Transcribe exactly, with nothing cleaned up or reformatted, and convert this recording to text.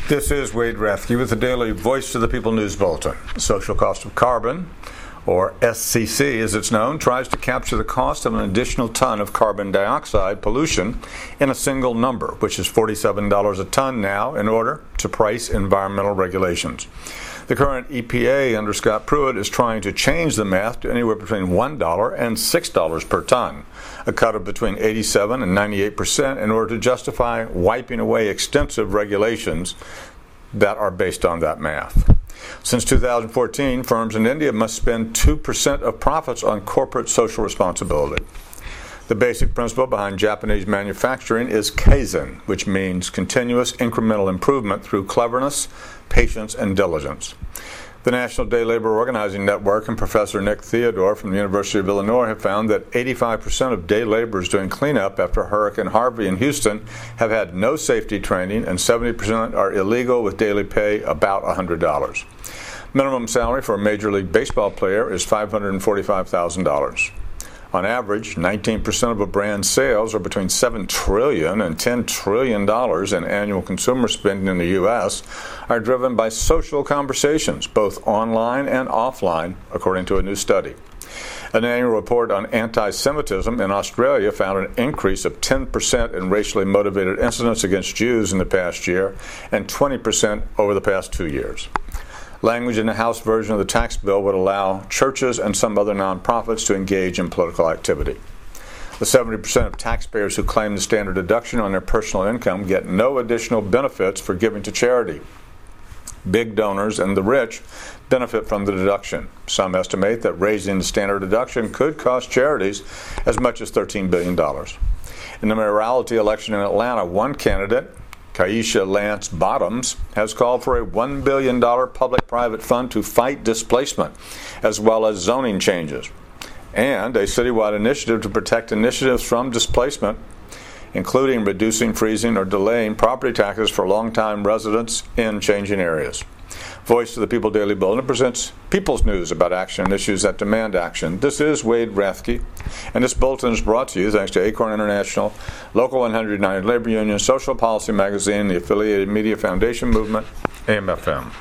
This is Wade Rathke with the daily Voice of the People News Bulletin. Social cost of carbon, or S C C as it's known, tries to capture the cost of an additional ton of carbon dioxide pollution in a single number, which is forty-seven dollars a ton now, in order to price environmental regulations. The current E P A under Scott Pruitt is trying to change the math to anywhere between one dollar and six dollars per ton, a cut of between eighty-seven and ninety-eight percent in order to justify wiping away extensive regulations that are based on that math. Since two thousand fourteen, firms in India must spend two percent of profits on corporate social responsibility. The basic principle behind Japanese manufacturing is Kaizen, which means continuous incremental improvement through cleverness, patience, and diligence. The National Day Labor Organizing Network and Professor Nick Theodore from the University of Illinois have found that eighty-five percent of day laborers doing cleanup after Hurricane Harvey in Houston have had no safety training, and seventy percent are illegal with daily pay about one hundred dollars. Minimum salary for a Major League Baseball player is five hundred forty-five thousand dollars. On average, nineteen percent of a brand's sales, are between seven trillion dollars and ten trillion dollars in annual consumer spending in the U S, are driven by social conversations, both online and offline, according to a new study. An annual report on anti-Semitism in Australia found an increase of ten percent in racially motivated incidents against Jews in the past year and twenty percent over the past two years. Language in the House version of the tax bill would allow churches and some other nonprofits to engage in political activity. The seventy percent of taxpayers who claim the standard deduction on their personal income get no additional benefits for giving to charity. Big donors and the rich benefit from the deduction. Some estimate that raising the standard deduction could cost charities as much as thirteen billion dollars. In the mayoralty election in Atlanta, one candidate, Kaisha Lance Bottoms, has called for a one billion dollars public-private fund to fight displacement, as well as zoning changes, and a citywide initiative to protect initiatives from displacement, including reducing, freezing, or delaying property taxes for longtime residents in changing areas. Voice of the People Daily Bulletin presents people's news about action and issues that demand action. This is Wade Rathke, and this bulletin is brought to you thanks to Acorn International, Local one hundred nine Labor Union, Social Policy Magazine, the Affiliated Media Foundation Movement, A M F M.